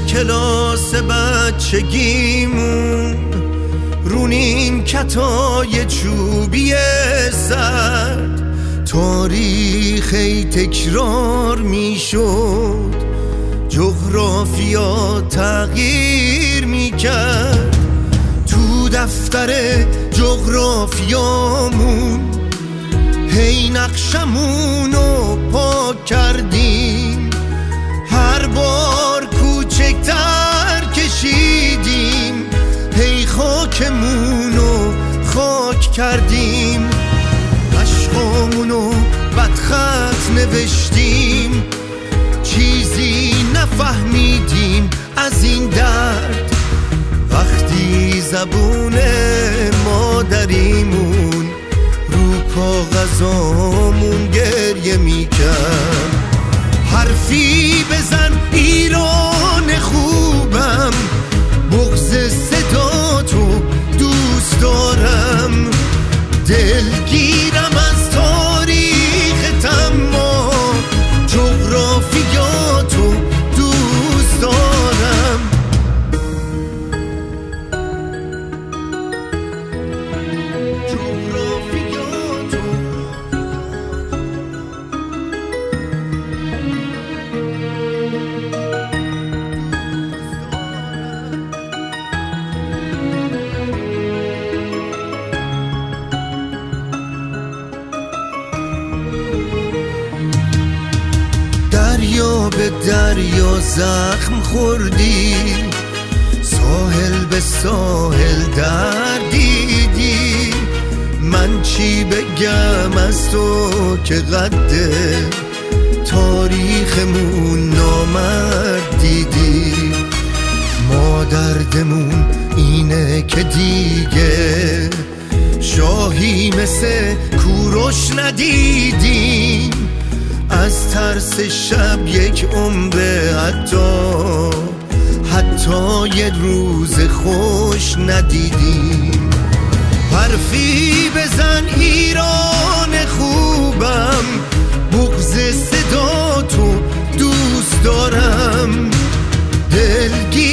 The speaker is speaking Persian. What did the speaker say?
کلاس بچگیمون رو نیمکتای چوبی سرد تاریخی تکرار میشد، جغرافیا تغییر میکرد. تو دفتر جغرافیامون هی نقشمونو پاک کردیم، هر بار کوچکتر کشیدیم، هی خاکمونو خاک کردیم، عشقامونو بدخط نوشتیم، چیزی نفهمیدیم از این درد. وقتی زبون مادریمون رو کاغذامون گریه میکرد، حرفی بزن ایران خوبم، بغض صداتو دوست دارم، دلگیرم از تاریخ اما جغرافیاتو دوست دارم. دریا به دریا زخم خوردی، ساحل به ساحل دردیدی، من چی بگم از تو که قده تاریخمون نامرد دیدی. ما دردمون اینه که دیگه شاهی مثل کوروش ندیدیم، از ترس شب یک عمر حتی یه روز خوش ندیدیم. حرفی بزن ایران خوبم، بغض صداتو دوست دارم، دلگیر